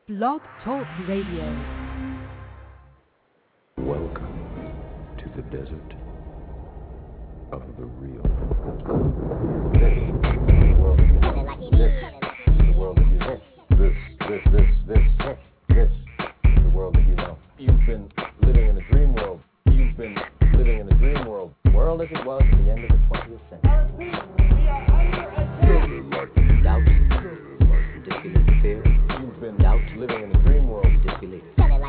Blog Talk Radio. Welcome to the desert of the real. The world that you know. This is the world that you know. You've been living in a dream world. You've been living in a dream world. World as it was at the end of the 20th century. Doubt, disbelief, fear. You've been doubt living in a dream world. Disbelief.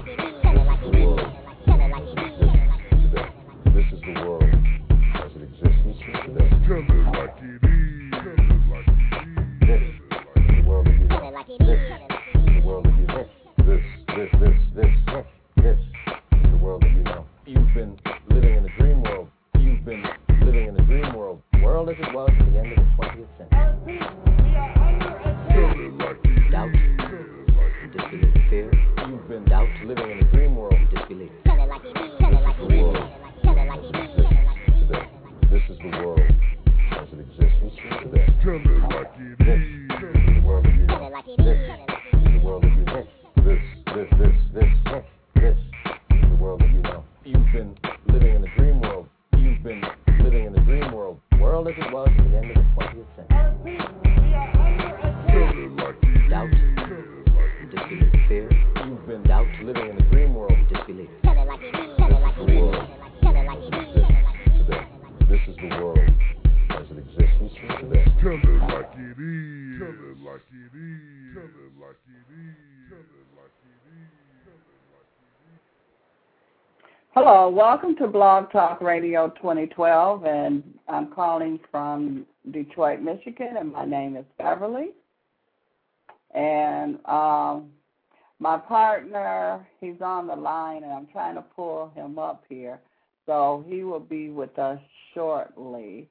This is the world as it exists today. Tell it like it is. This is the world that you know. This is the world that you know. This is the world that you know. You've been living in a dream world. You've been living in a dream world. World as it was at the end of the 20th century. Doubt, disbelief, fear. You've been doubt living in a dream world. Disbelief. This is the world as it exists today. Tell it like it is. This is the world that you know. This is the world that you know. This is the world that you know. You've been living in a dream world. You've been living in a dream world. World as it was at the end of the 20th century. Doubt, disbelief, fear. You've been doubt living in a dream world. Disbelief. The world. This is the world as it exists today. Tell it like it is. Tell it like it is. Tell it like it is. Tell it like it is. Hello, welcome to Blog Talk Radio 2012, and I'm calling from Detroit, Michigan, and my name is Beverly. And my partner, he's on the line, and I'm trying to pull him up here, so he will be with us shortly.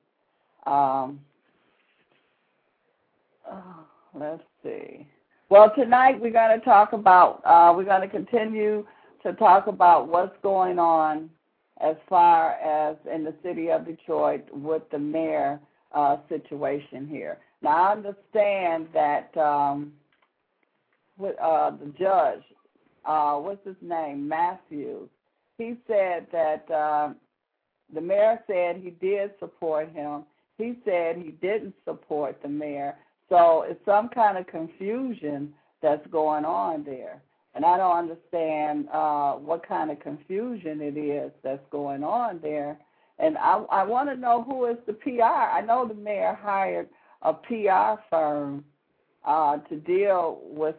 Let's see. Well, tonight we're going to talk about, we're going to continue to talk about what's going on as far as in the city of Detroit with the mayor situation here. Now, I understand that with the judge, what's his name, Matthews, he said that the mayor said he did support him. He said he didn't support the mayor. So it's some kind of confusion that's going on there. And I don't understand what kind of confusion it is that's going on there. And I want to know who is the PR. I know the mayor hired a PR firm to deal with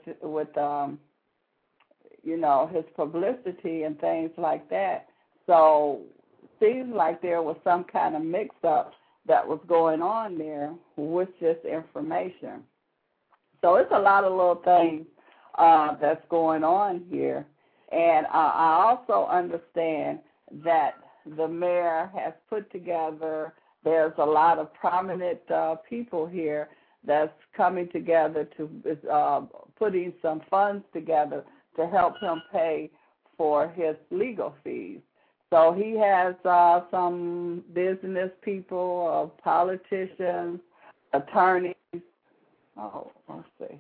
you know, his publicity and things like that. So it seems like there was some kind of mix-up that was going on there with this information. So it's a lot of little things that's going on here. And I also understand that the mayor has put together, there's a lot of prominent people here that's coming together to putting some funds together to help him pay for his legal fees. So he has some business people, politicians, attorneys. Oh, let's see.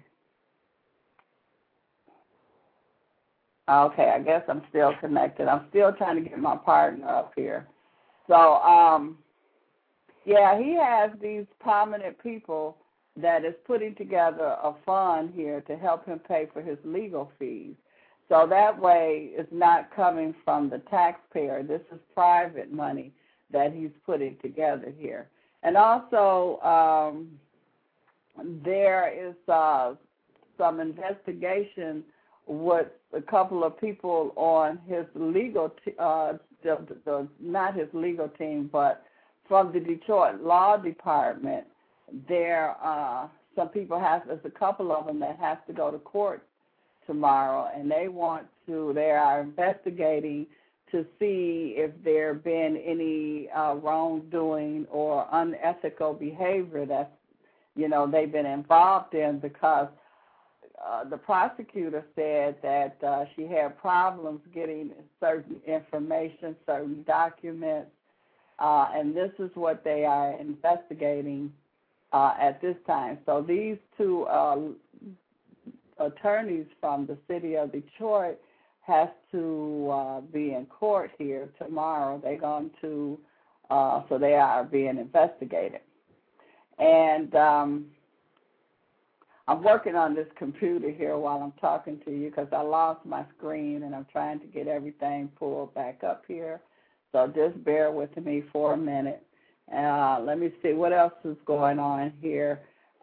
Okay, I guess I'm still connected. I'm still trying to get my partner up here. So, yeah, he has these prominent people that is putting together a fund here to help him pay for his legal fees. So that way it's not coming from the taxpayer. This is private money that he's putting together here. And also there is some investigation with a couple of people on his legal, not his legal team, but from the Detroit Law Department. There some people there's a couple of them that have to go to court tomorrow, and they are investigating to see if there have been any wrongdoing or unethical behavior that, you know, they've been involved in, because the prosecutor said that she had problems getting certain information, certain documents, and this is what they are investigating at this time. So these two attorneys from the city of Detroit has to be in court here tomorrow. They're going to, so they are being investigated. And I'm working on this computer here while I'm talking to you because I lost my screen and I'm trying to get everything pulled back up here. So just bear with me for a minute. Let me see what else is going on here.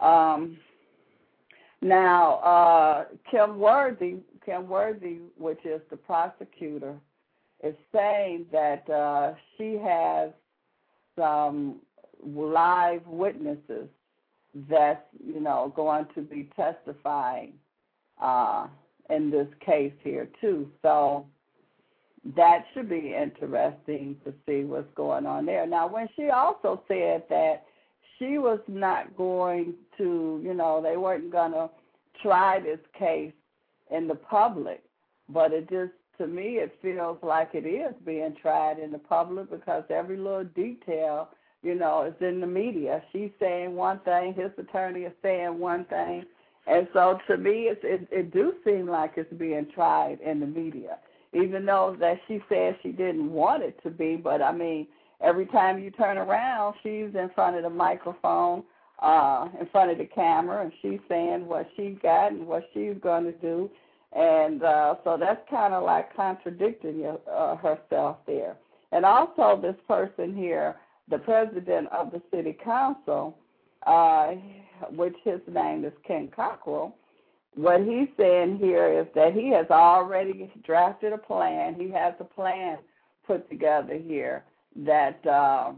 Now, Kim Worthy, which is the prosecutor, is saying that she has some live witnesses that's, going to be testifying in this case here too. So that should be interesting to see what's going on there. Now, when she also said that she was not going to, they weren't going to try this case in the public, but it just, to me, it feels like it is being tried in the public because every little detail, is in the media. She's saying one thing, his attorney is saying one thing, and so to me, it do seem like it's being tried in the media, even though that she said she didn't want it to be, but I mean, every time you turn around, she's in front of the microphone, in front of the camera, and she's saying what she got and what she's going to do. And so that's kind of like contradicting herself there. And also this person here, the president of the city council, which his name is Ken Cockrell, what he's saying here is that he has already drafted a plan. He has a plan put together here that, that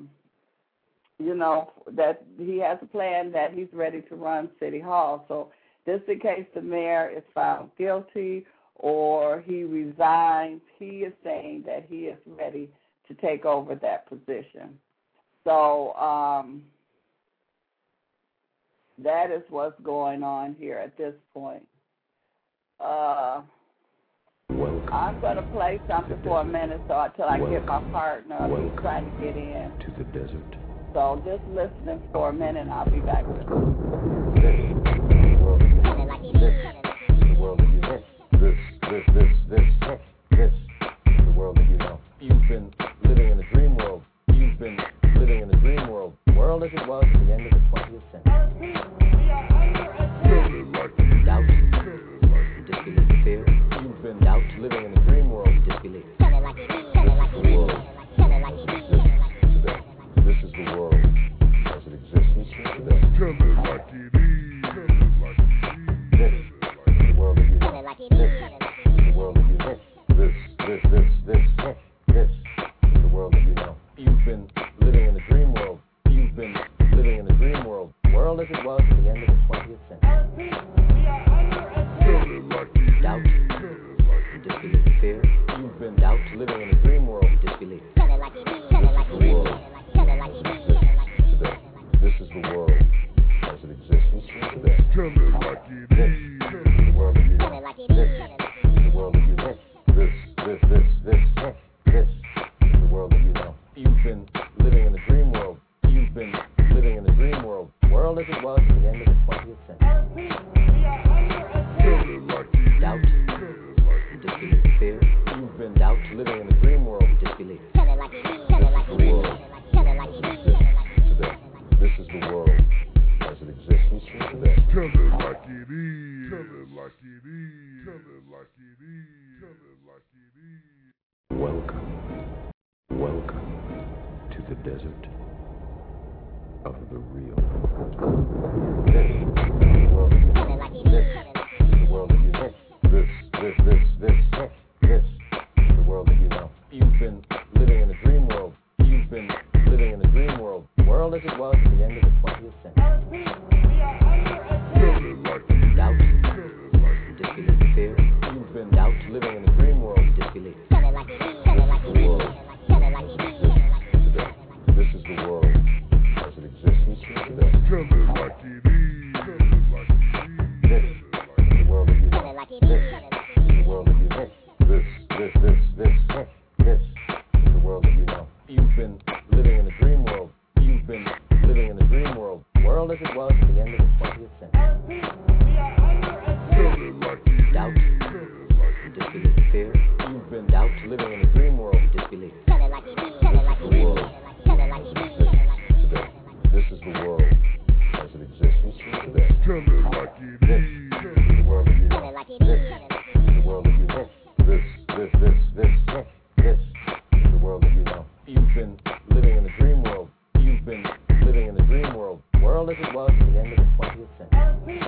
he has a plan that he's ready to run City Hall. So just in case the mayor is found guilty or he resigns, he is saying that he is ready to take over that position. So that is what's going on here at this point. I'm going to play something for a minute until I get my partner who's trying to get in. To the desert. So just listening for a minute, and I'll be back with you. The world that you know. This is the world that you know. You've been living in a dream world. You've been living in a dream world. The world as it was at the end of the 20th century. Doubt, disbelief, fear. You've been doubt living in a dream world. Disbelief. The world. This is the world as it exists today. Tell it like it is. This is the world that you know. This is the world that you know. This is the world that you know. You've been living in a dream world. You've been living in a dream world. The world as it was at the end of the 20th century. Doubt, disbelief, fear. You've been doubt living in a dream world. Disbelief. The world. This is the world as it exists today. Tell it like it is. The world that you know. This is the world that you know. This is the world that you know. You've been living in a dream world. You've been living in a dream world. The world as it was at the end of the 20th century. Doubt, disbelief, fear. You've been doubt living in a dream world. Disbelief. The world. This is the world as it exists today. Tell it like it is. Tell it like it is. Tell it like it is. Tell it like it is. Welcome to the desert of the real. This is the world that you know. This is the world that you know. This is the world that you know. You've been living in a dream world. You've been living in a dream world. The world as it was at the end of the 20th century. Doubt, disbelief, fear. You've been doubt living in a dream world. Disbelief. The world. This is the world as it exists today. Tell it like it is. This is the world that you know. This is the world that you know. This is the world that you know. You've been living in a dream world. You've been living in a dream world. The world as it was at the end of the 20th century. Tell it like disbelief, fear, you've been doubt, living in a dream world, disbelief. Tell it like it is. Tell it like it is. Tell it like it is. Today, this is the world as it exists today. Tell it like it is. This is the world that you know. This is the world that you know. This is the world that you know. You've been living in a dream world. You've been living in a dream world. World as it was at the end of the 20th century.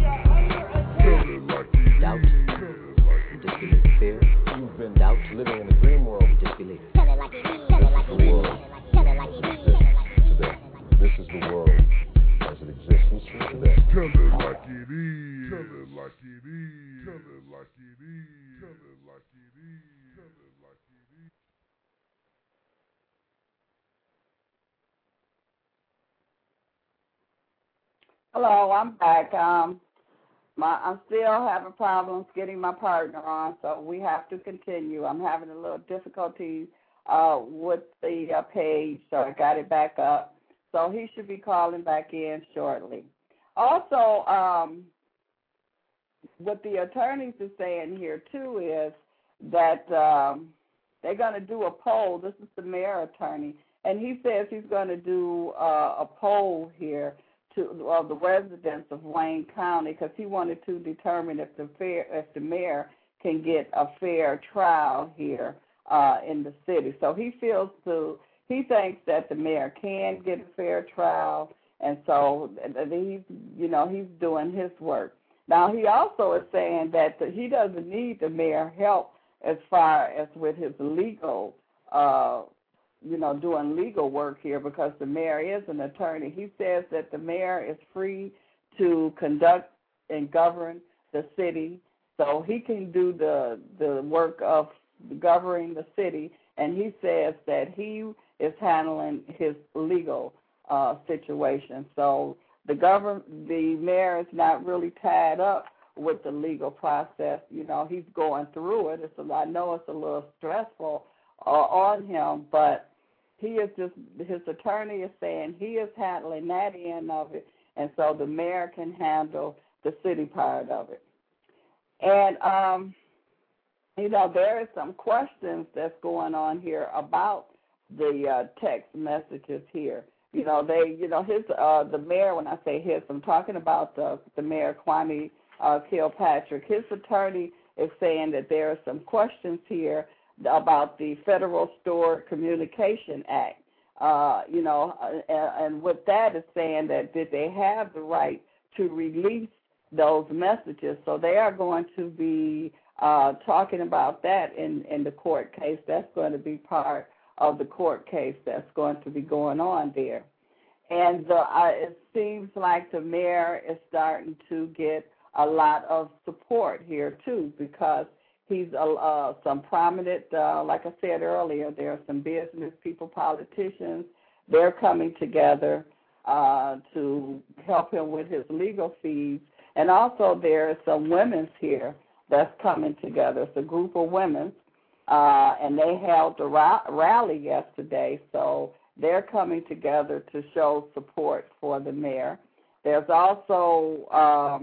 Doubt, disbelief, fear. You've been doubt, living in a dream world, disbelief. Tell it like it is. Tell it like it is. Tell it like it is. Today, this is the world as it exists today. Tell it like it is. Tell it like it is. Tell it like it is. Tell it like it is. Tell it like it is. Hello, I'm back. I'm still having problems getting my partner on, so we have to continue. I'm having a little difficulty with the page, so I got it back up. So he should be calling back in shortly. Also, what the attorneys are saying here, too, is that they're going to do a poll. This is the mayor attorney, and he says he's going to do a poll here to the residents of Wayne County because he wanted to determine if the mayor can get a fair trial here in the city. So he thinks that the mayor can get a fair trial, and so he's doing his work. Now he also is saying that he doesn't need the mayor's help as far as with his legal doing legal work here because the mayor is an attorney. He says that the mayor is free to conduct and govern the city, so he can do the work of governing the city, and he says that he is handling his legal situation. So the mayor is not really tied up with the legal process. He's going through it. I know it's a little stressful on him, but his attorney is saying he is handling that end of it, and so the mayor can handle the city part of it. And, there is some questions that's going on here about the text messages here. The mayor, when I say his, I'm talking about the mayor, Kwame Kilpatrick. His attorney is saying that there are some questions here about the Federal Stored Communication Act, and what that is saying that did they have the right to release those messages? So they are going to be talking about that in the court case. That's going to be part of the court case that's going to be going on there. And it seems like the mayor is starting to get a lot of support here, too, because he's some prominent, like I said earlier, there are some business people, politicians. They're coming together to help him with his legal fees. And also there are some women's here that's coming together. It's a group of women, and they held a rally yesterday. So they're coming together to show support for the mayor. There's also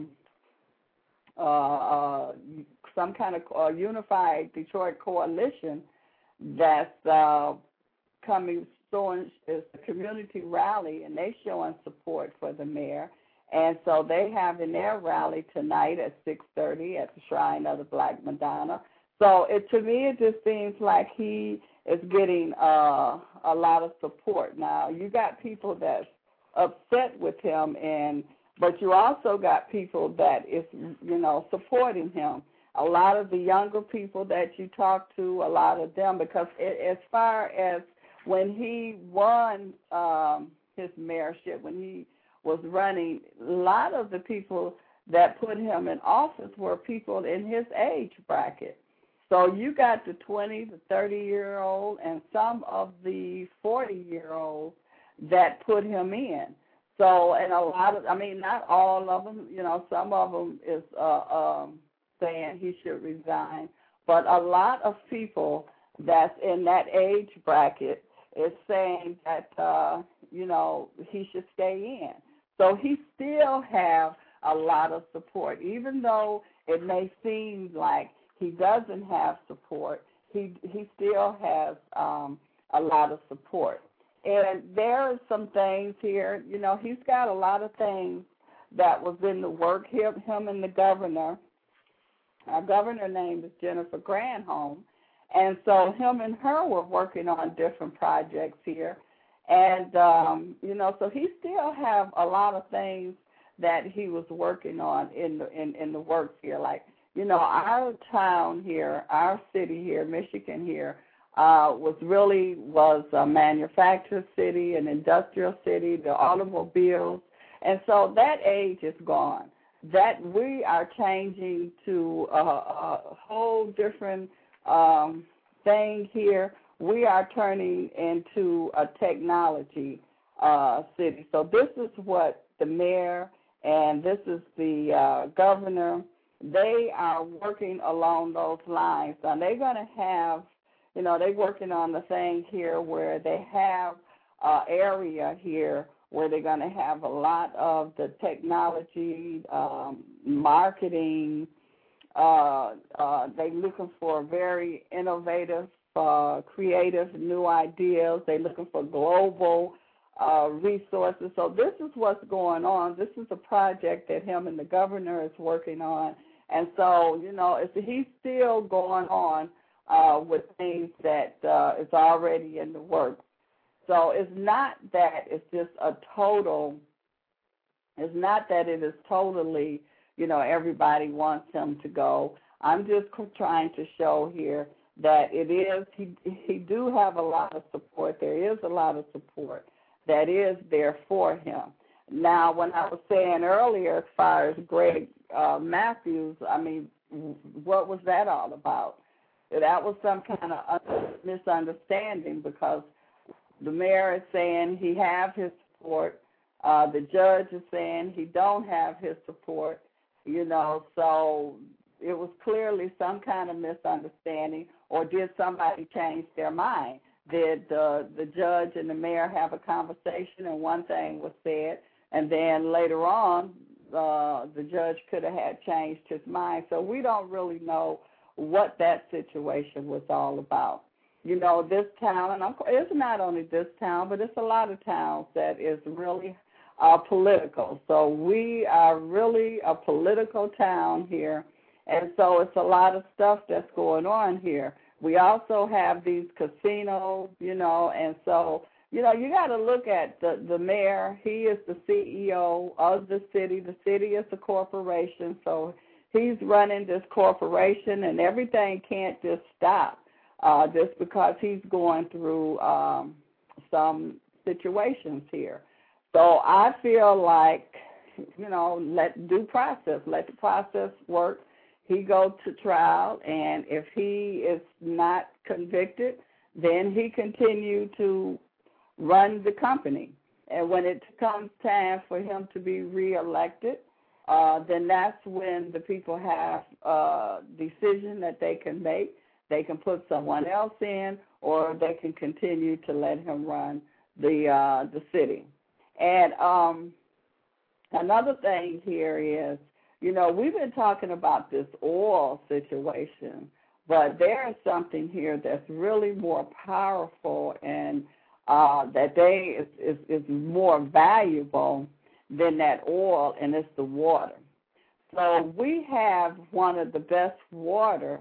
some kind of unified Detroit coalition that's coming soon. It's a community rally, and they're showing support for the mayor. And so they have in their rally tonight at 6:30 at the Shrine of the Black Madonna. So to me, it just seems like he is getting a lot of support. Now, you got people that's upset with him, but you also got people that is, supporting him. A lot of the younger people that you talk to, a lot of them, because as far as when he won his mayorship, when he was running, a lot of the people that put him in office were people in his age bracket. So you got the 20 to 30-year-old and some of the 40-year-olds that put him in. So, and a lot of, not all of them, some of them is saying he should resign. But a lot of people that's in that age bracket is saying that, he should stay in. So he still have a lot of support, even though it may seem like he doesn't have support, he still has a lot of support. And there are some things here, you know, he's got a lot of things that was in the work. Him and the governor, our governor name is Jennifer Granholm, and so him and her were working on different projects here. And, you know, so he still have a lot of things that he was working on in the works here. Like, you know, our town here, our city here, Michigan here, was a manufacturing city, an industrial city, the automobiles. And so that age is gone. That we are changing to a whole different thing here. We are turning into a technology city. So this is what the mayor and this is the governor, they are working along those lines. Now they're going to have, you know, they're working on the thing here where they have an area here where they're going to have a lot of the technology, marketing. They're looking for very innovative, creative new ideas. They're looking for global resources. So this is what's going on. This is a project that him and the governor is working on. And so, you know, he's still going on with things that is already in the works. So it's not that it's just it's not that it is totally, you know, everybody wants him to go. I'm just trying to show here that it is, he do have a lot of support. There is a lot of support that is there for him. Now, when I was saying earlier as far as Greg Matthews, I mean, what was that all about? That was some kind of misunderstanding because the mayor is saying he have his support. The judge is saying he don't have his support, you know, so it was clearly some kind of misunderstanding, or did somebody change their mind? Did the judge and the mayor have a conversation and one thing was said, and then later on the judge could have had changed his mind? So we don't really know what that situation was all about. You know, this town, and it's not only this town, but it's a lot of towns that is really political. So we are really a political town here, and so it's a lot of stuff that's going on here. We also have these casinos, you know, and so, you know, you got to look at the mayor. He is the CEO of the city. The city is a corporation, so he's running this corporation, and everything can't just stop just because he's going through some situations here. So I feel like, you know, let the process work. He goes to trial, and if he is not convicted, then he continue to run the company. And when it comes time for him to be reelected, then that's when the people have a decision that they can make. They can put someone else in, or they can continue to let him run the city. And another thing here is, you know, we've been talking about this oil situation, but there is something here that's really more powerful and that is more valuable than that oil, and it's the water. So we have one of the best water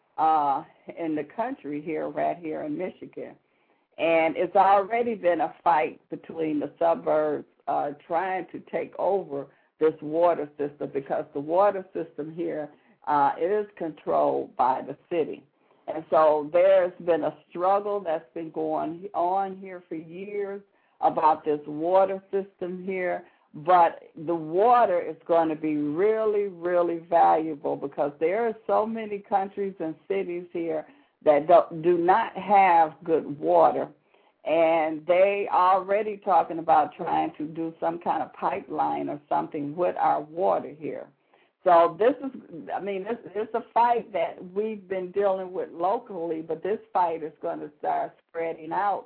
in the country here, right here in Michigan. And it's already been a fight between the suburbs trying to take over this water system, because the water system here it is controlled by the city. And so there's been a struggle that's been going on here for years about this water system here. But the water is going to be really, really valuable, because there are so many countries and cities here that do not have good water. And they are already talking about trying to do some kind of pipeline or something with our water here. So this is, I mean, it's a fight that we've been dealing with locally, but this fight is going to start spreading out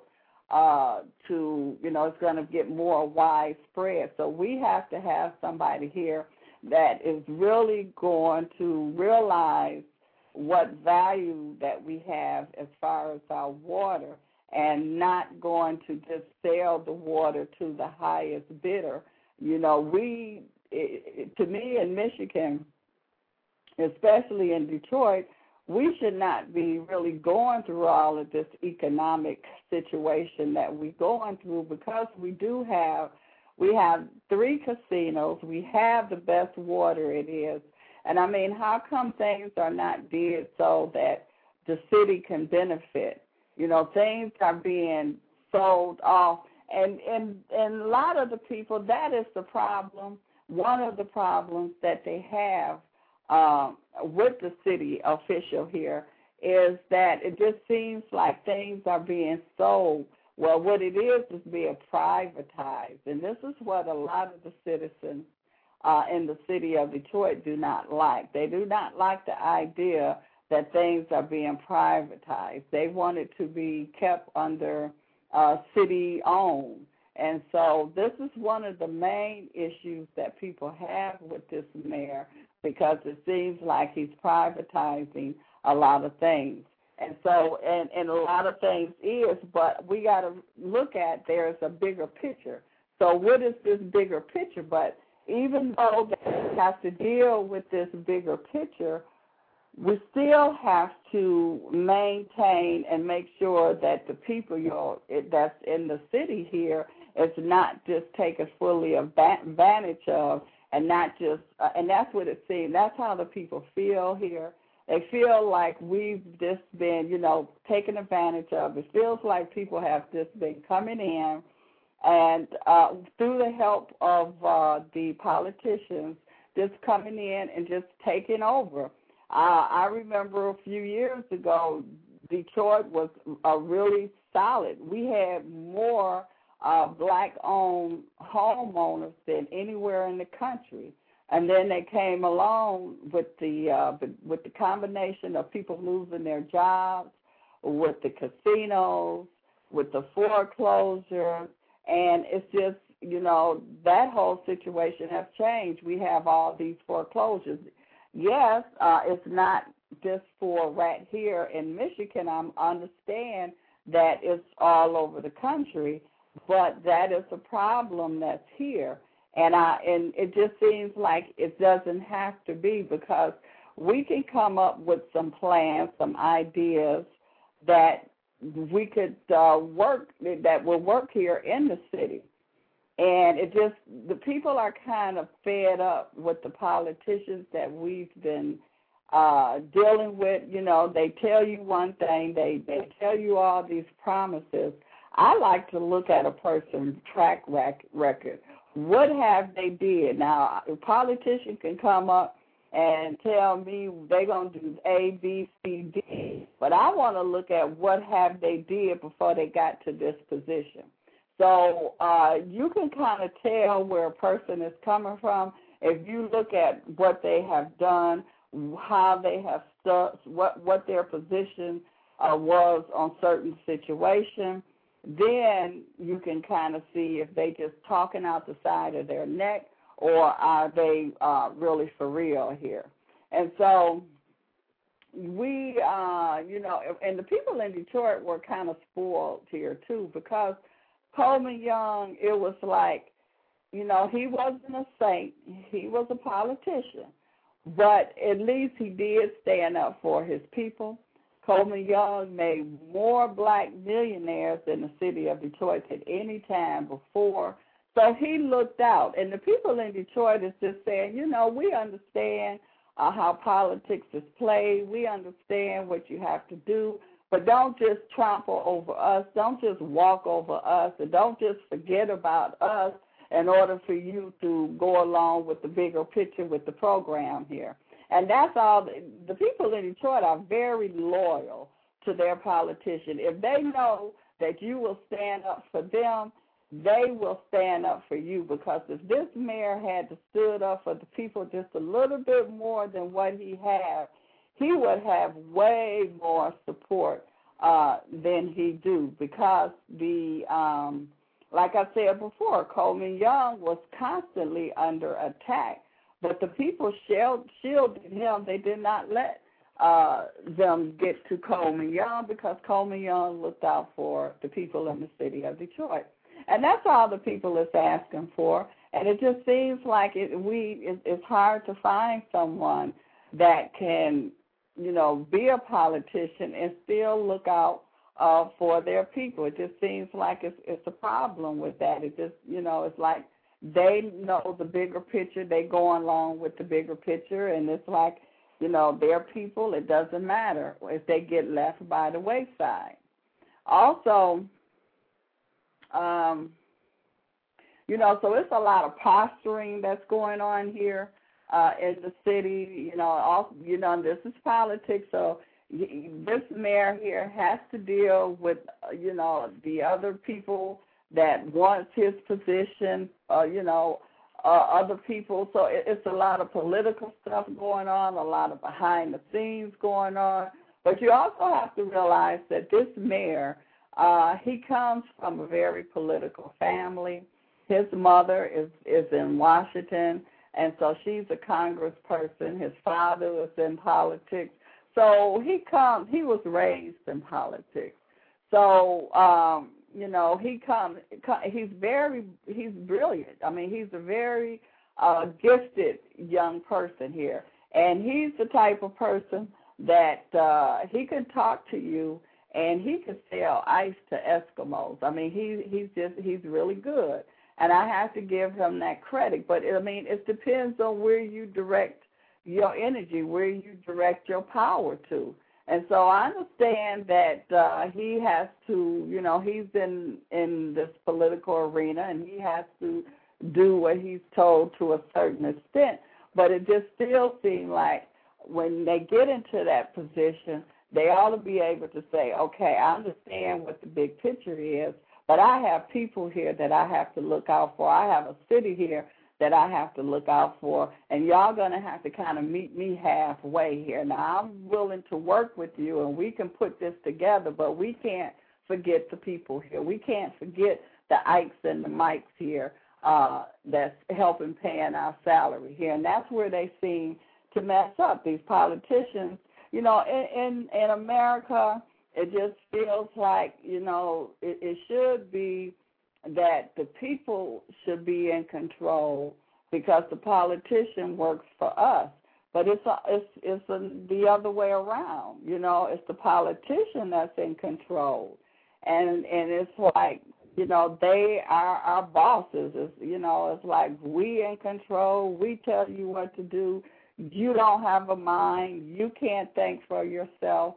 to, you know, it's going to get more widespread. So we have to have somebody here that is really going to realize what value that we have as far as our water, and not going to just sell the water to the highest bidder. You know, to me in Michigan, especially in Detroit, we should not be really going through all of this economic situation that we're going through, because we have 3 casinos, we have the best water it is. And I mean, how come things are not did so that the city can benefit? You know, things are being sold off. And a lot of the people, that is the problem. One of the problems that they have with the city official here is that it just seems like things are being sold. Well, what it is being privatized. And this is what a lot of the citizens in the city of Detroit do not like. They do not like the idea that things are being privatized. They want it to be kept under city-owned. And so this is one of the main issues that people have with this mayor, because it seems like he's privatizing a lot of things. And so, and a lot of things is, but we got to look at there's a bigger picture. So what is this bigger picture? But even though they have to deal with this bigger picture, we still have to maintain and make sure that the people that's in the city here is not just taken fully advantage of, and not just, and that's what it seems. That's how the people feel here. They feel like we've just been, taken advantage of. It feels like people have just been coming in, and through the help of the politicians, just coming in and just taking over. I remember a few years ago, Detroit was really solid. We had more black-owned homeowners than anywhere in the country. And then they came along with the combination of people losing their jobs, with the casinos, with the foreclosure, and it's just, that whole situation has changed. We have all these foreclosures. Yes, it's not just for right here in Michigan. I understand that it's all over the country, but that is a problem that's here. And it just seems like it doesn't have to be, because we can come up with some plans, some ideas that we could work, that will work here in the city. And the people are kind of fed up with the politicians that we've been dealing with. They tell you one thing, they tell you all these promises. I like to look at a person's track record. What have they did? Now, a politician can come up and tell me they're going to do A, B, C, D, but I want to look at what have they did before they got to this position. So you can kind of tell where a person is coming from if you look at what they have done, how they have stuck, what their position was on certain situations. Then you can kind of see if they just talking out the side of their neck, or are they really for real here. And so we, and the people in Detroit were kind of spoiled here too, because Coleman Young, it was like, he wasn't a saint. He was a politician. But at least he did stand up for his people. Coleman Young made more black millionaires in the city of Detroit at any time before. So he looked out. And the people in Detroit is just saying, we understand how politics is played. We understand what you have to do. But don't just trample over us. Don't just walk over us. And don't just forget about us in order for you to go along with the bigger picture with the program here. And that's all. The people in Detroit are very loyal to their politician. If they know that you will stand up for them, they will stand up for you, because if this mayor had to stood up for the people just a little bit more than what he had, he would have way more support than he do, because like I said before, Coleman Young was constantly under attack. But the people shielded him. They did not let them get to Coleman Young, because Coleman Young looked out for the people in the city of Detroit. And that's all the people is asking for. And it just seems like it's hard to find someone that can, be a politician and still look out for their people. It just seems like it's a problem with that. It just, it's like they know the bigger picture. They go along with the bigger picture, and it's like, their people, it doesn't matter if they get left by the wayside. Also, so it's a lot of posturing that's going on here in the city. This is politics, so this mayor here has to deal with, the other people that wants his position, other people. So it's a lot of political stuff going on, a lot of behind the scenes going on. But you also have to realize that this mayor, he comes from a very political family. His mother is in Washington, and so she's a congressperson. His father was in politics. So he was raised in politics. So, he's brilliant. I mean, he's a very gifted young person here. And he's the type of person that he can talk to you, and he can sell ice to Eskimos. I mean, he's really good. And I have to give him that credit. But, it depends on where you direct your energy, where you direct your power to. And so I understand that he has to, he's in this political arena, and he has to do what he's told to a certain extent. But it just still seems like when they get into that position, they ought to be able to say, okay, I understand what the big picture is, but I have people here that I have to look out for. I have a city here that I have to look out for, and y'all going to have to kind of meet me halfway here. Now, I'm willing to work with you, and we can put this together, but we can't forget the people here. We can't forget the Ikes and the Mikes here that's helping paying our salary here, and that's where they seem to mess up, these politicians. In America, it just feels like, it should be that the people should be in control because the politician works for us. But it's the other way around. It's the politician that's in control. And it's like, they are our bosses. It's like we in control. We tell you what to do. You don't have a mind. You can't think for yourself.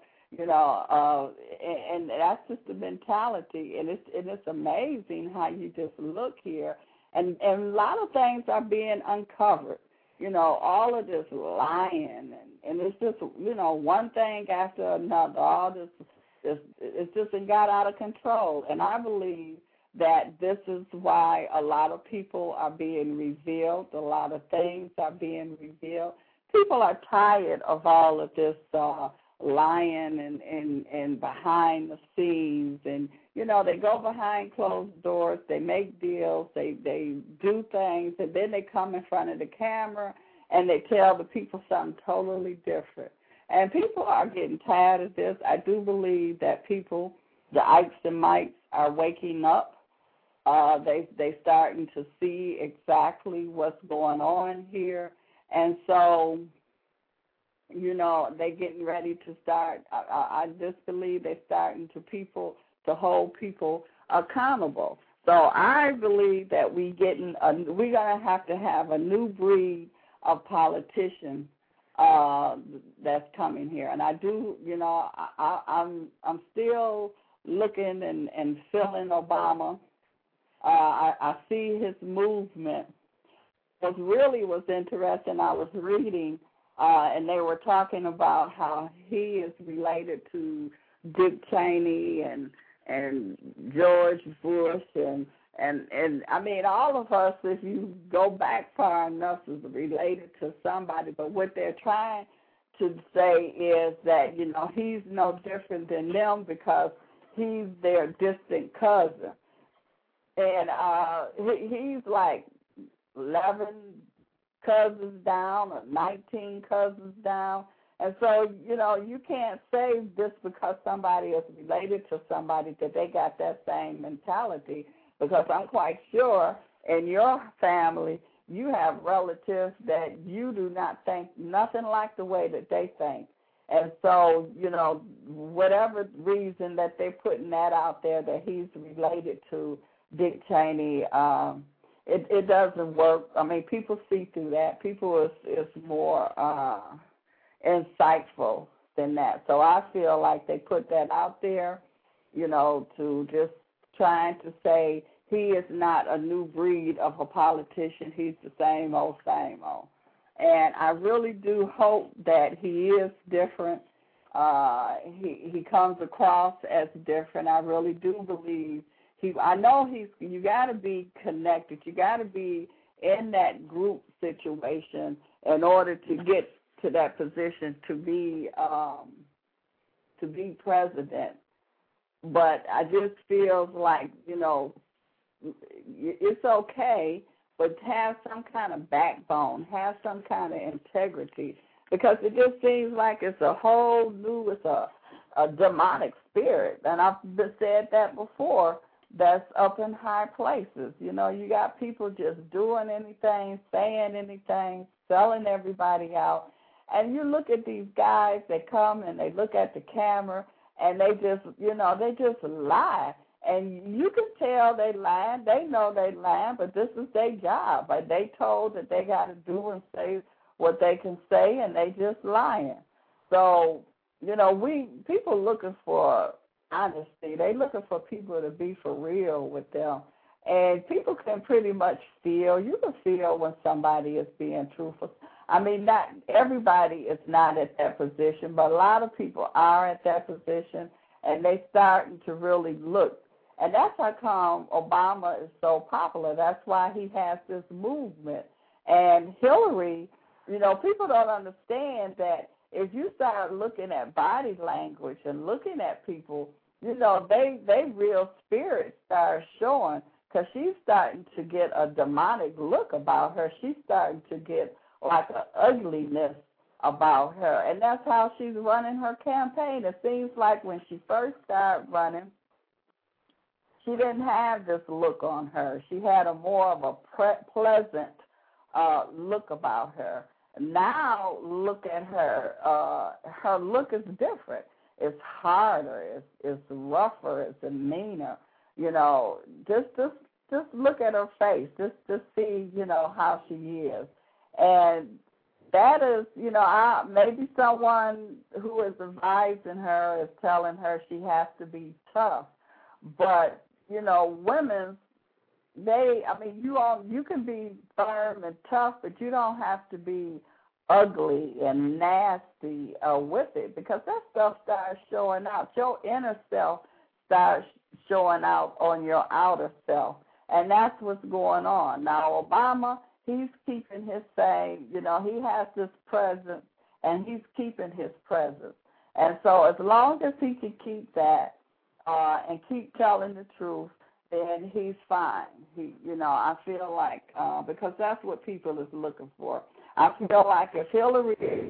And that's just the mentality, and it's amazing how you just look here, and a lot of things are being uncovered, all of this lying, and it's just, one thing after another, all this, it's just got out of control, and I believe that this is why a lot of people are being revealed, a lot of things are being revealed. People are tired of all of this lying and behind the scenes, and they go behind closed doors, they make deals, they do things, and then they come in front of the camera and they tell the people something totally different. And people are getting tired of this. I do believe that people, the Ikes and Mikes, are waking up. They starting to see exactly what's going on here, and so they're getting ready to start. I just believe they're starting to hold people accountable. So I believe that we're going to have a new breed of politicians that's coming here. And I do, I'm still looking and feeling Obama. I see his movement. What really was interesting, I was reading, and they were talking about how he is related to Dick Cheney and George Bush and I mean, all of us, if you go back far enough, is related to somebody. But what they're trying to say is that, he's no different than them because he's their distant cousin. And he's like 11 cousins down or 19 cousins down. And so, you can't say just because somebody is related to somebody that they got that same mentality, because I'm quite sure in your family you have relatives that you do not think nothing like the way that they think. And so, whatever reason that they're putting that out there that he's related to Dick Cheney, it doesn't work. I mean, people see through that. People is more insightful than that. So I feel like they put that out there, to just trying to say he is not a new breed of a politician. He's the same old, same old. And I really do hope that he is different. He comes across as different. I really do believe I know you got to be connected. You got to be in that group situation in order to get to that position to be president. But I just feel like, it's okay, but have some kind of backbone, have some kind of integrity, because it just seems like it's a whole new, it's a demonic spirit. And I've said that before, that's up in high places. You got people just doing anything, saying anything, selling everybody out. And you look at these guys that come and they look at the camera and they just, they just lie. And you can tell they lying. They know they lying, but this is their job. But they told that they got to do and say what they can say, and they just lying. So, people looking for honesty. They looking for people to be for real with them. And people can pretty much feel. You can feel when somebody is being truthful. I mean, not everybody is not at that position, but a lot of people are at that position, and they starting to really look. And that's how come Obama is so popular. That's why he has this movement. And Hillary, people don't understand that if you start looking at body language and looking at people, they real spirit starts showing, because she's starting to get a demonic look about her. She's starting to get like an ugliness about her. And that's how she's running her campaign. It seems like when she first started running, she didn't have this look on her. She had a more of a pleasant look about her. Now look at her. Her look is different. It's harder. It's rougher. It's meaner. Just look at her face. Just see, how she is. And that is, maybe someone who is advising her is telling her she has to be tough. But, women, you can be firm and tough, but you don't have to be ugly and nasty with it, because that stuff starts showing out. Your inner self starts showing out on your outer self, and that's what's going on. Now, Obama, he's keeping his same, he has this presence, and he's keeping his presence. And so as long as he can keep that and keep telling the truth, then he's fine. I feel like, because that's what people is looking for. I feel like if Hillary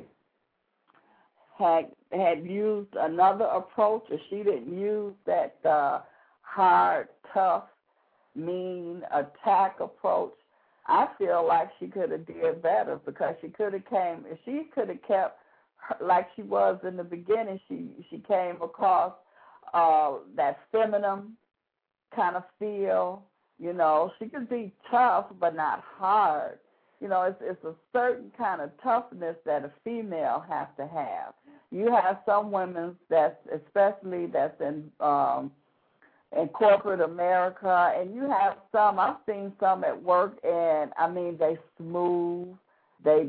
had used another approach, if she didn't use that hard, tough, mean attack approach, I feel like she could have did better, because she could have if she could have kept her, like she was in the beginning, she came across that feminine kind of feel. She could be tough but not hard. It's a certain kind of toughness that a female has to have. You have some women especially that's in corporate America, and you have some, I've seen some at work, and they smooth, they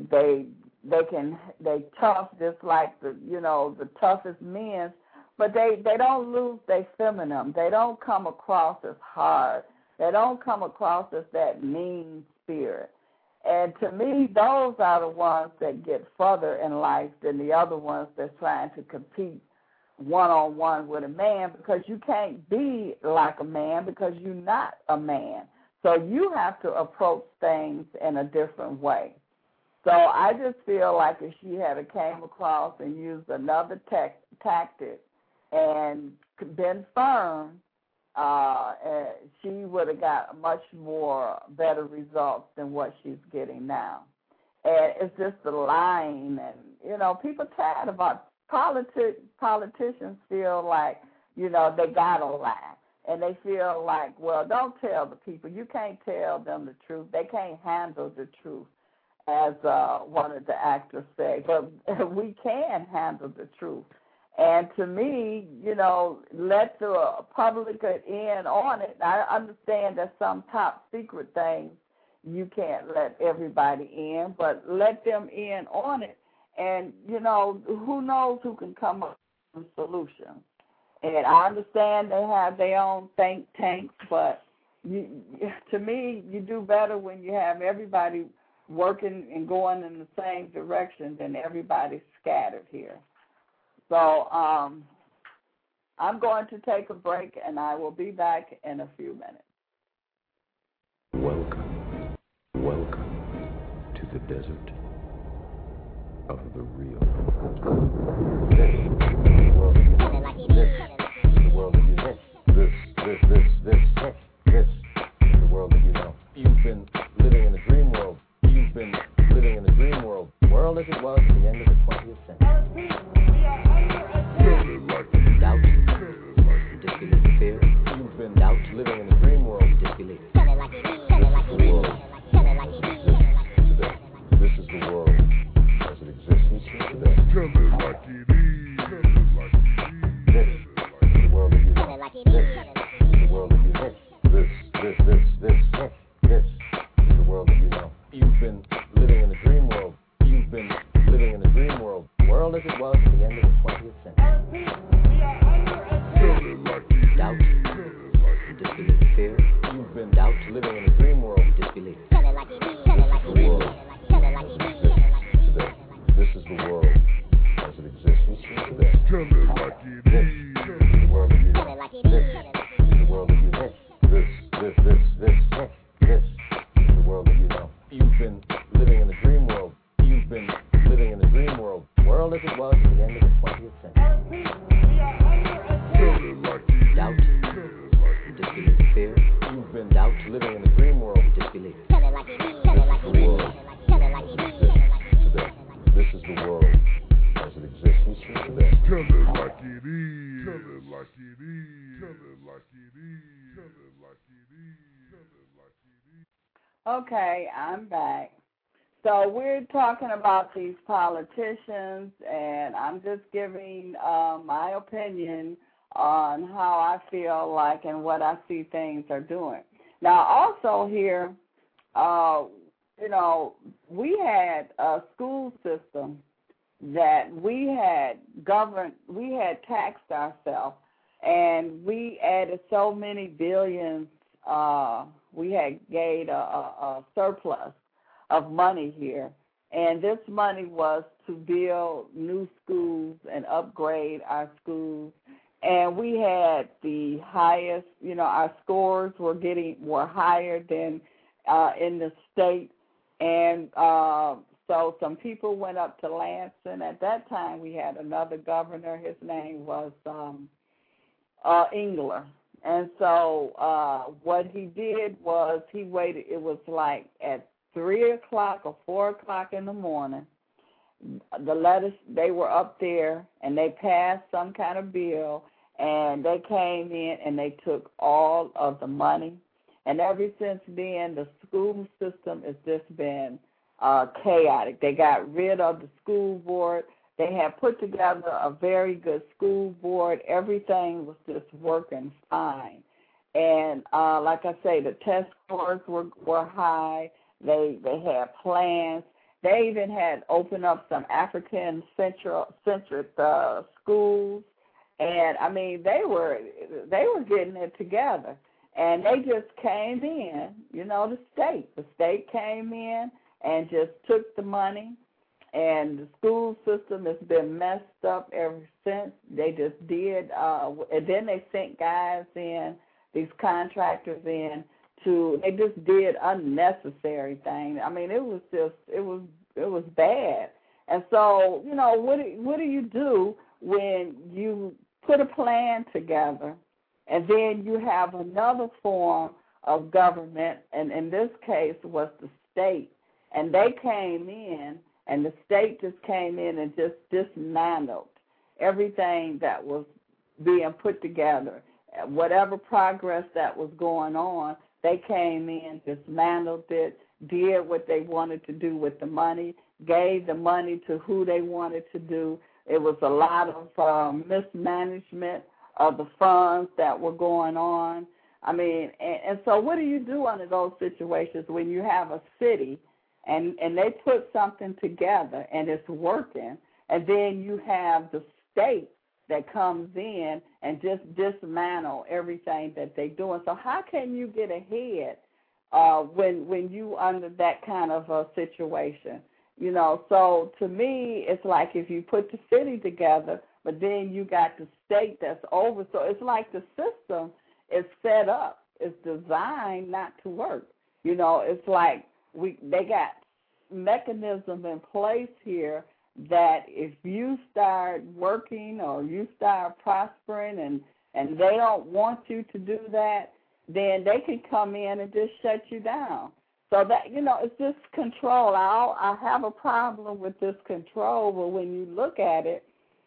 tough, just like the toughest men, but they don't lose their feminine. They don't come across as hard. They don't come across as that mean spirit. And to me, those are the ones that get further in life than the other ones that's trying to compete one-on-one with a man, because you can't be like a man because you're not a man. So you have to approach things in a different way. So I just feel like if she had came across and used another tactic and been firm, she would have got much more better results than what she's getting now. And it's just the lying, and people tired about politicians feel like they gotta lie, and they feel like, well, don't tell the people. You can't tell them the truth. They can't handle the truth, as one of the actors say. But we can handle the truth. And to me, let the public in on it. I understand that some top secret things you can't let everybody in, but let them in on it. And, who knows who can come up with solutions. And I understand they have their own think tanks, but to me, you do better when you have everybody working and going in the same direction than everybody scattered here. So I'm going to take a break, and I will be back in a few minutes. Welcome to the desert of the real. This is the world that you know. This is the world that you know. You've been living in a dream world. You've been living in a dream world. The world as it was at the end of the 20th century. Doubt, disbelief, fear. You've been living in a dream world. Disbelief. This is the world as it exists today. Tell it like it is. This is the world that you know. This is the world that you know. This is the world that you know. You've been living in a dream world. You've been living in a dream world. The world as it was at the end of the 20th century. Doubt, disbelief, fear. You've been living in a dream world. Disbelief. The world today. This is the world as it exists today. Tell it like it is. This is the world that you know. This is the world that you know. This is the world that you know. You've been living in a dream world. You've been living in a dream world. The world as it was at the end of the 20th century. Doubt, disbelief, fear. You've been living in a dream world. Disbelief. The world today. This is the world as it exists today. Tell it like it is. Tell it like it is. Tell it like it is. Tell it like it is. Tell it like it is. Okay, I'm back. So we're talking about these politicians, and I'm just giving my opinion on how I feel like and what I see things are doing. Now, also here, we had a school system that we had taxed ourselves, and we added so many billions. We had gained a surplus of money here, and this money was to build new schools and upgrade our schools. And we had the highest, our scores were higher than in the state. And so some people went up to Lansing. At that time, we had another governor. His name was Engler. And so what he did was he waited. It was like at 3 o'clock or 4 o'clock in the morning. They were up there, and they passed some kind of bill, and they came in and they took all of the money. And ever since then, the school system has just been chaotic. They got rid of the school board. They had put together a very good school board. Everything was just working fine. And like I say, the test scores were high. They had plans. They even had opened up some African-centric schools, and I mean they were getting it together, and they just came in. The state came in and just took the money, and the school system has been messed up ever since. They just did, and then they sent guys in, these contractors in. They just did unnecessary things. I mean, it was was bad. And so, you know, what do you do when you put a plan together and then you have another form of government, and in this case was the state, and they came in, and the state just came in and just dismantled everything that was being put together. Whatever progress that was going on, they came in, dismantled it, did what they wanted to do with the money, gave the money to who they wanted to do. It was a lot of mismanagement of the funds that were going on. I mean, and so what do you do under those situations when you have a city and they put something together and it's working, and then you have the state that comes in and just dismantle everything that they're doing? So how can you get ahead when you under that kind of a situation? You know, so to me, it's like if you put the city together, but then you got the state that's over. So it's like the system is set up, it's designed not to work. You know, it's like they got mechanisms in place here that if you start working or you start prospering and they don't want you to do that, then they can come in and just shut you down. So that, you know, it's just control. I have a problem with this control, but when you look at it,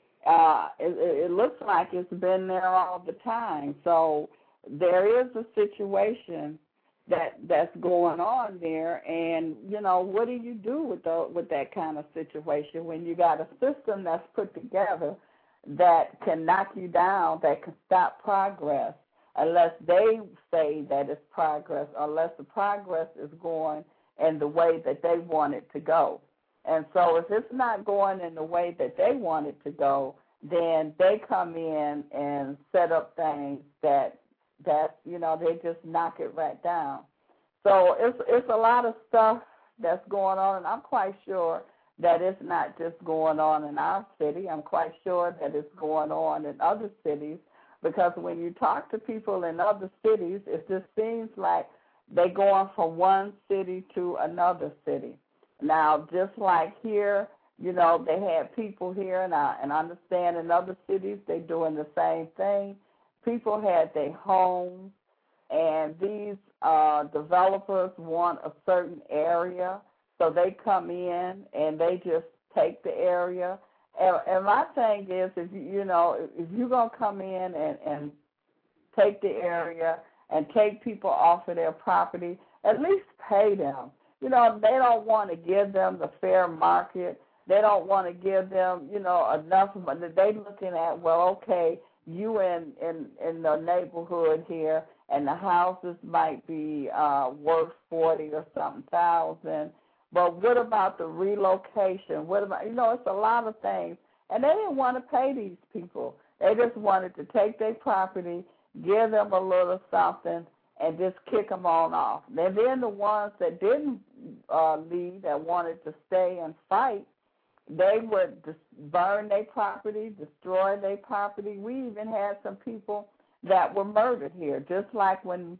it looks like it's been there all the time. So there is a situation that's going on there, and, you know, what do you do with that kind of situation when you got a system that's put together that can knock you down, that can stop progress, unless they say that it's progress, unless the progress is going in the way that they want it to go. And so if it's not going in the way that they want it to go, then they come in and set up things that you know, they just knock it right down. So it's a lot of stuff that's going on, and I'm quite sure that it's not just going on in our city. I'm quite sure that it's going on in other cities, because when you talk to people in other cities, it just seems like they're going from one city to another city. Now, just like here, you know, they had people here, and I understand in other cities they're doing the same thing. People had their homes, and these developers want a certain area, so they come in and they just take the area. And my thing is, if you're going to come in and take the area and take people off of their property, at least pay them. You know, they don't want to give them the fair market. They don't want to give them, you know, enough money. They're looking at, well, okay, you in the neighborhood here, and the houses might be worth 40 or something thousand. But what about the relocation? What about, you know, it's a lot of things. And they didn't want to pay these people. They just wanted to take their property, give them a little something, and just kick them on off. And then the ones that didn't leave, that wanted to stay and fight, they would burn their property, destroy their property. We even had some people that were murdered here, just like when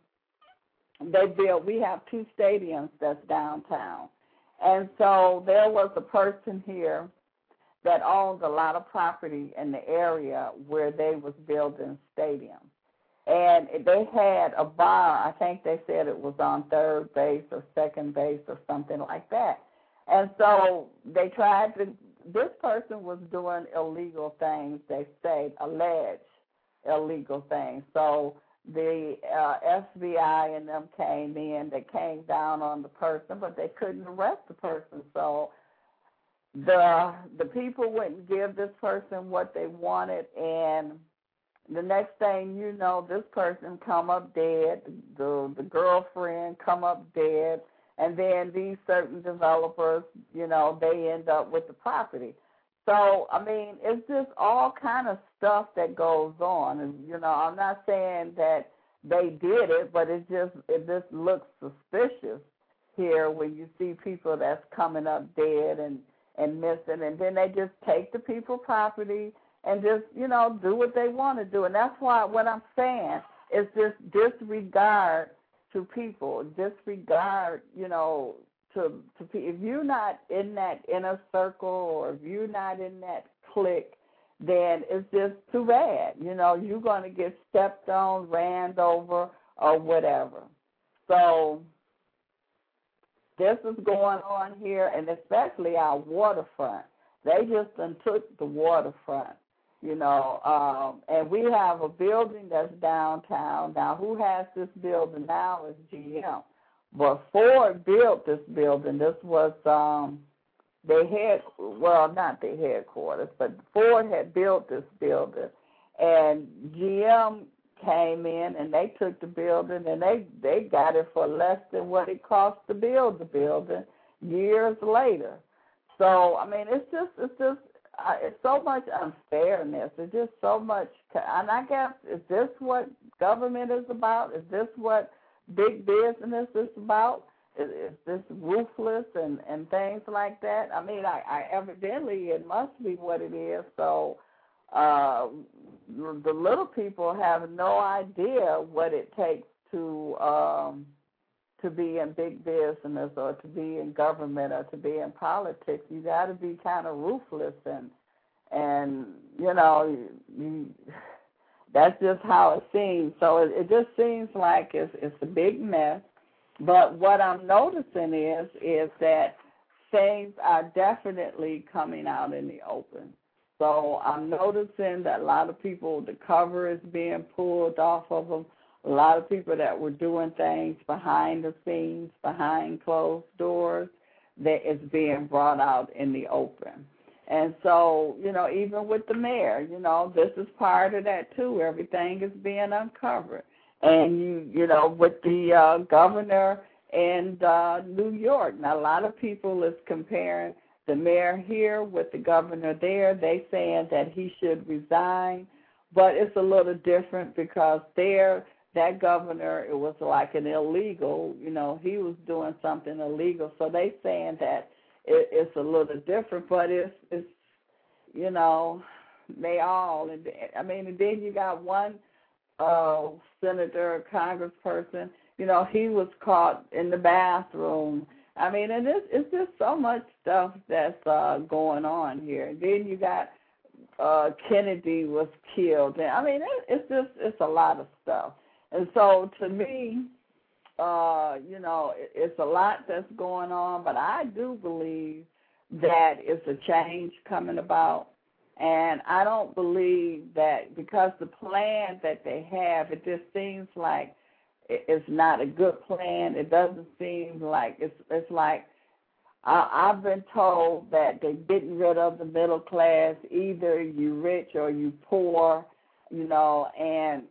they built, we have 2 stadiums that's downtown. And so there was a person here that owned a lot of property in the area where they was building stadiums. And they had a bar, I think they said it was on third base or second base or something like that. And so they tried to, this person was doing illegal things, they say, alleged illegal things. So the FBI and them came in, they came down on the person, but they couldn't arrest the person. So the people wouldn't give this person what they wanted, and the next thing you know, this person come up dead, the girlfriend come up dead, and then these certain developers, you know, they end up with the property. So, I mean, it's just all kind of stuff that goes on. And, you know, I'm not saying that they did it, but it just looks suspicious here when you see people that's coming up dead and missing, and then they just take the people's property and just, you know, do what they want to do. And that's why what I'm saying is just disregard to people, disregard, you know, if you're not in that inner circle or if you're not in that clique, then it's just too bad. You know, you're going to get stepped on, ran over, or whatever. So this is going on here, and especially our waterfront. They just done took the waterfront, you know, and we have a building that's downtown. Now, who has this building now is GM. But Ford built this building. This was not their headquarters, but Ford had built this building. And GM came in and they took the building and they got it for less than what it cost to build the building years later. So, I mean, it's so much unfairness. It's just so much, and I guess, is this what government is about? Is this what big business is about? Is this ruthless and things like that? I mean, I evidently it must be what it is. So the little people have no idea what it takes to be in big business or to be in government or to be in politics. You got to be kind of ruthless and you know, that's just how it seems. So it just seems like it's a big mess. But what I'm noticing is that things are definitely coming out in the open. So I'm noticing that a lot of people, the cover is being pulled off of them. A lot of people that were doing things behind the scenes, behind closed doors, that is being brought out in the open. And so, you know, even with the mayor, you know, this is part of that too. Everything is being uncovered. And, you know, with the governor in New York, now a lot of people is comparing the mayor here with the governor there. They saying that he should resign, but it's a little different because there, that governor, it was like an illegal, you know, he was doing something illegal. So they saying that it's a little different, but it's you know, they all, I mean, and then you got one senator, congressperson, you know, he was caught in the bathroom. I mean, and it's just so much stuff that's going on here. And then you got Kennedy was killed. And I mean, it's a lot of stuff. And so to me, you know, it's a lot that's going on, but I do believe that it's a change coming about. And I don't believe that because the plan that they have, it just seems like it's not a good plan. It doesn't seem like it's like I've been told that they're getting rid of the middle class. Either you rich or you poor, you know, and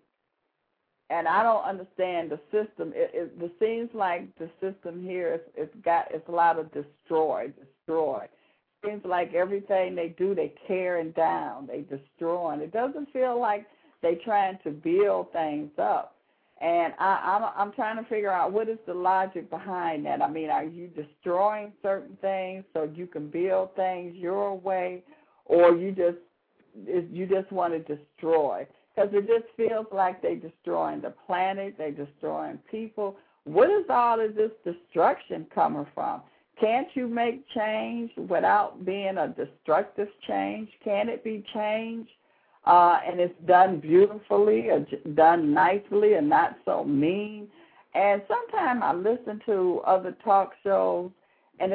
I don't understand the system. It seems like the system here it's a lot of destroy. Seems like everything they do, they tearing down, they destroying. It doesn't feel like they trying to build things up. And I'm trying to figure out what is the logic behind that. I mean, are you destroying certain things so you can build things your way, or you just want to destroy? Because it just feels like they're destroying the planet, they're destroying people. What is all of this destruction coming from? Can't you make change without being a destructive change? Can it be changed? And it's done beautifully or done nicely and not so mean. And sometimes I listen to other talk shows, and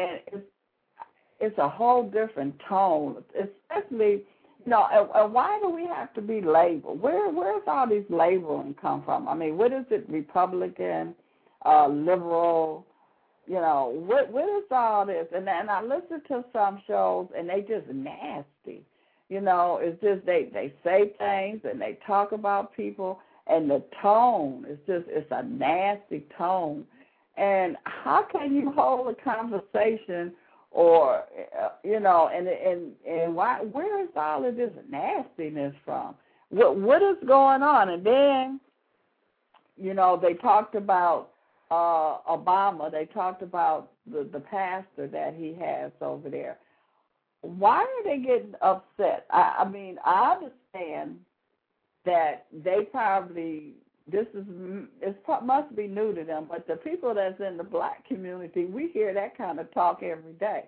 it's a whole different tone, especially, you know, and why do we have to be labeled? Where's all these labeling come from? I mean, what is it, Republican, liberal? You know, what is all this? And I listen to some shows, and they just nasty. You know, it's just they say things, and they talk about people, and the tone is just, it's a nasty tone. And how can you hold a conversation or, you know, and why, where is all of this nastiness from? What is going on? And then, you know, they talked about Obama. They talked about the pastor that he has over there. Why are they getting upset? I mean, I understand that they probably must be new to them, but the people that's in the black community, we hear that kind of talk every day.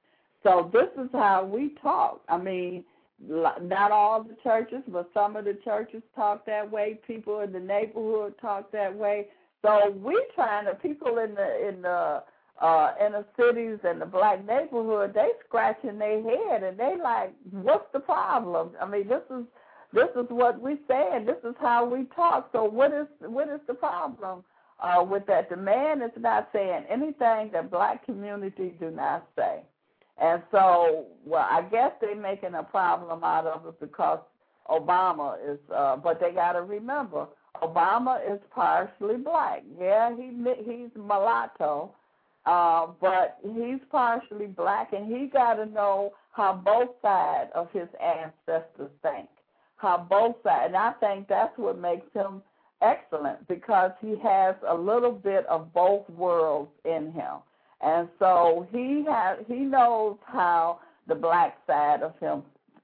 So this is how we talk. I mean, not all the churches, but some of the churches talk that way. People in the neighborhood talk that way. So we trying to, people in the inner cities and the black neighborhood, they scratching their head and they like, what's the problem? I mean, this is what we say and this is how we talk. So what is the problem with that? The man is not saying anything that black community do not say. And so, well, I guess they're making a problem out of it because Obama is, but they got to remember, Obama is partially black. Yeah, he's mulatto, but he's partially black, and he got to know how both sides of his ancestors think, how both sides. And I think that's what makes him excellent because he has a little bit of both worlds in him. And so he knows how the black side of him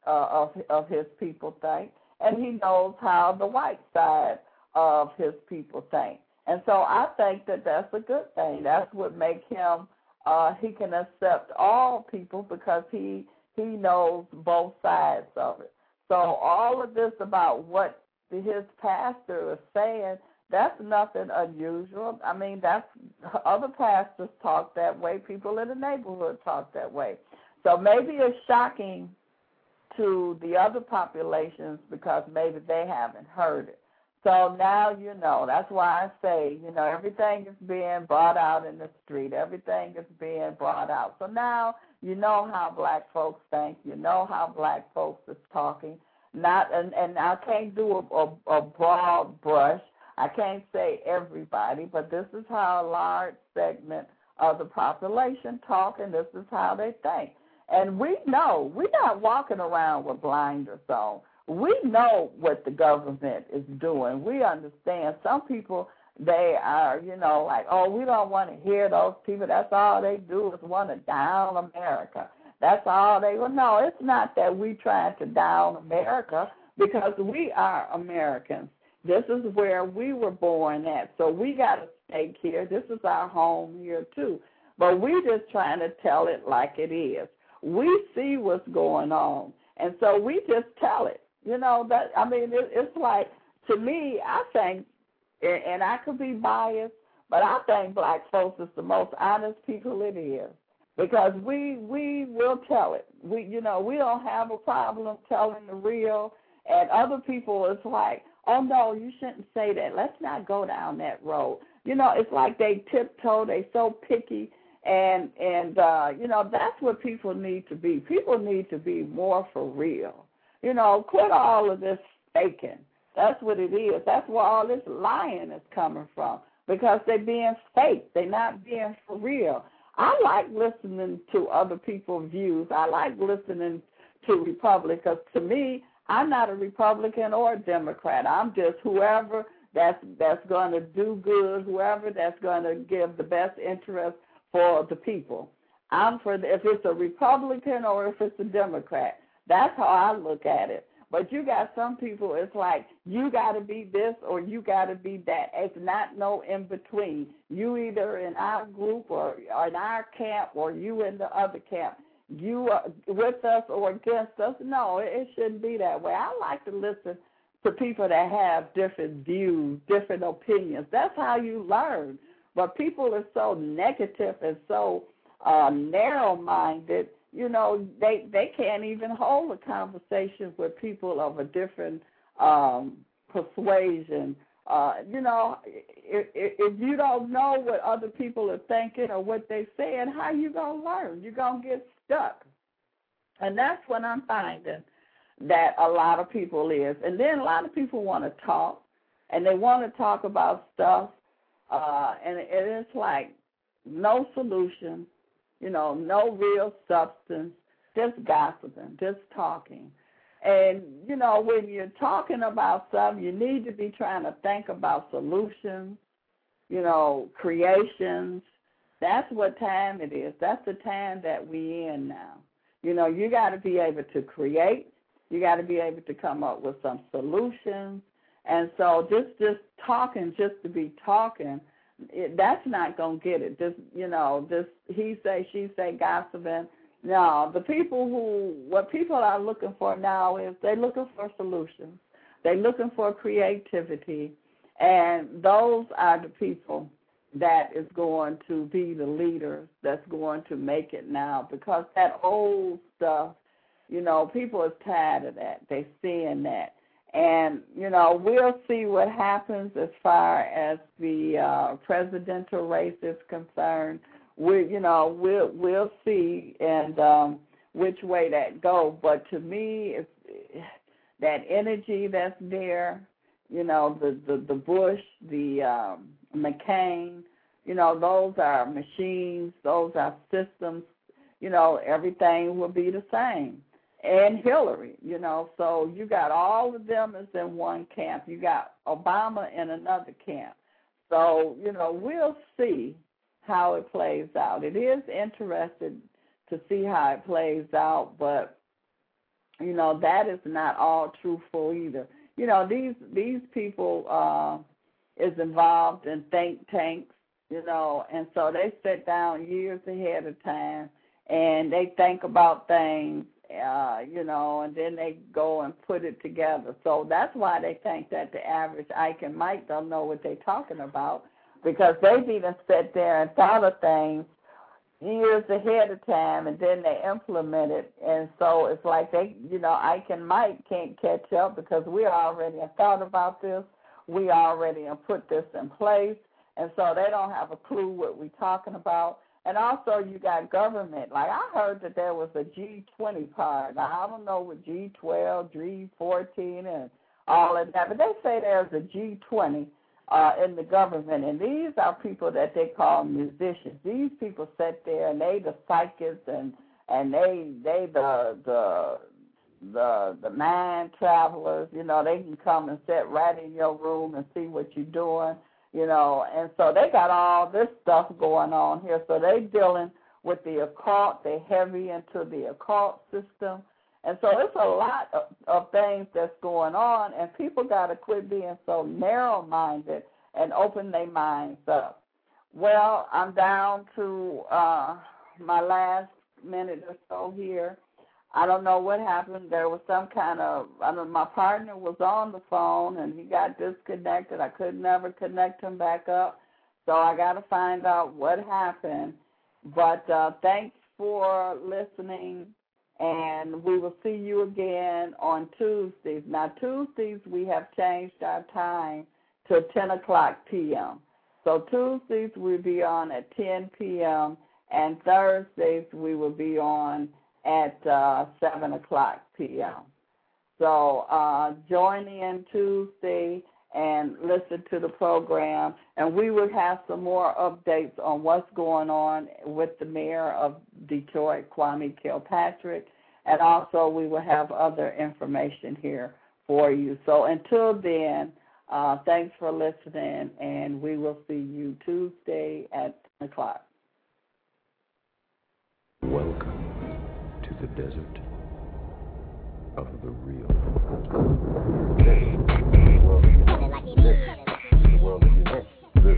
of his people think, and he knows how the white side of his people think. And so I think that that's a good thing. That's what makes him. He can accept all people because he knows both sides of it. So all of this about what his pastor is saying, that's nothing unusual. I mean, that's other pastors talk that way. People in the neighborhood talk that way. So maybe it's shocking to the other populations because maybe they haven't heard it. So now you know. That's why I say, you know, everything is being brought out in the street. Everything is being brought out. So now you know how black folks think. You know how black folks is talking. And I can't do a broad brush. I can't say everybody, but this is how a large segment of the population talk, and this is how they think. And we know, we're not walking around with blinders on. We know what the government is doing. We understand. Some people, they are, you know, like, oh, we don't want to hear those people. That's all they do is want to down America. That's all they will. No, it's not that we trying to down America because we are Americans. This is where we were born at, so we got a stake here. This is our home here, too. But we're just trying to tell it like it is. We see what's going on, and so we just tell it. You know, that I mean, it's like, to me, I think, and I could be biased, but I think black folks is the most honest people it is because we will tell it. We don't have a problem telling the real, and other people, it's like, oh, no, you shouldn't say that. Let's not go down that road. You know, it's like they tiptoe. They so picky. And you know, that's what people need to be. People need to be more for real. You know, quit all of this faking. That's what it is. That's where all this lying is coming from because they're being fake. They're not being for real. I like listening to other people's views. I like listening to Republicans. To me, I'm not a Republican or a Democrat. I'm just whoever that's going to do good, whoever that's going to give the best interest for the people. I'm for if it's a Republican or if it's a Democrat. That's how I look at it. But you got some people, it's like you got to be this or you got to be that. It's not no in between. You either in our group or in our camp or you in the other camp. You are with us or against us. No, it shouldn't be that way. I like to listen to people that have different views, different opinions. That's how you learn. But people are so negative and so narrow-minded, you know, they can't even hold a conversation with people of a different persuasion. You know, if you don't know what other people are thinking or what they're saying, how you going to learn? You're going to get stuck. And that's what I'm finding that a lot of people is. And then a lot of people want to talk, and they want to talk about stuff, and it's like no solution, you know, no real substance, just gossiping, just talking. And, you know, when you're talking about something, you need to be trying to think about solutions, you know, creations. That's what time it is. That's the time that we in now. You know, you got to be able to create. You got to be able to come up with some solutions. And so just talking just to be talking, that's not going to get it. Just, this he say, she say gossiping. No, what people are looking for now is they're looking for solutions. They're looking for creativity. And those are the people that is going to be the leaders that's going to make it now, because that old stuff, people are tired of that. They're seeing that. And, we'll see what happens as far as the presidential race is concerned. We'll see and which way that goes. But to me, it's that energy that's there, the Bush, the McCain, those are machines, those are systems, everything will be the same. And Hillary, so you got all of them is in one camp. You got Obama in another camp. So, we'll see how it plays out. It is interesting to see how it plays out, but, that is not all truthful either. These people is involved in think tanks, and so they sit down years ahead of time, and they think about things, and then they go and put it together. So that's why they think that the average Ike and Mike don't know what they're talking about, because they've even sat there and thought of things years ahead of time, and then they implement it. And so it's like they, Ike and Mike can't catch up, because we already have thought about this. We already have put this in place, and so they don't have a clue what we're talking about. And also you got government. Like I heard that there was a G20 part. Now, I don't know what G12, G14, and all of that, but they say there's a G20 in the government, and these are people that they call musicians. These people sit there, and they the psychics, and they the mind travelers. They can come and sit right in your room and see what you're doing. And so they got all this stuff going on here. So they dealing with the occult. They're heavy into the occult system. And so it's a lot of things that's going on, and people got to quit being so narrow-minded and open their minds up. Well, I'm down to my last minute or so here. I don't know what happened. There was some kind of, my partner was on the phone, and he got disconnected. I could never connect him back up, so I got to find out what happened. But thanks for listening, and we will see you again on Tuesdays. Now, Tuesdays, we have changed our time to 10 o'clock p.m. So Tuesdays, we'll be on at 10 p.m., and Thursdays, we will be on at 7 o'clock p.m. So join in Tuesday and listen to the program, and we will have some more updates on what's going on with the mayor of Detroit, Kwame Kilpatrick, and also we will have other information here for you. So until then, thanks for listening, and we will see you Tuesday at 10 o'clock. Welcome to the desert of the real. This is the world that you know. This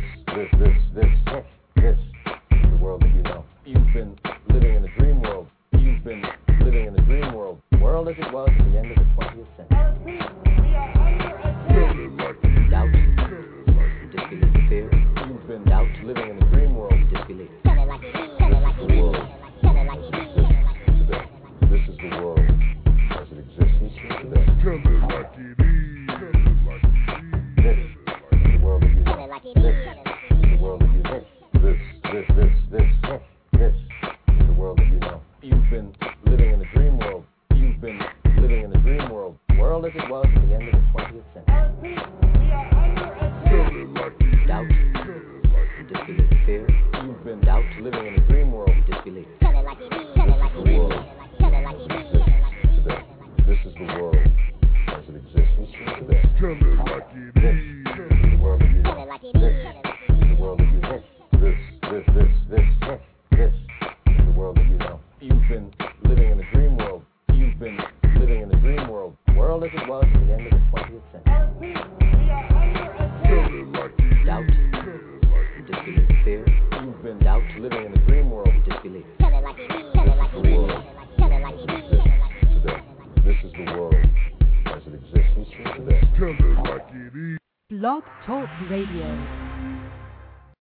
is the world that you know. You've been living in a dream world. You've been living in a dream world. World as it was at the end of the 20th century. Doubt, disbelief, fear. You've been living in a dream world. Disbelief. The world. This is the world as it exists today. This is the world that you know. This is the world that you know. This is the world that you know. You've been living in a dream world. You've been living in a dream world. World as it was at the end of the 20th century. Doubt, disbelief, fear. You've been living in a dream world. Disbelief. The world. This is the world as it exists today. This is the world that you know. This is the world that you know. This is the world that you know. You've been living in a dream world. You've been living in a dream world. World as it was at the end of the 20th century. Tell it like it is. Blog Talk Radio.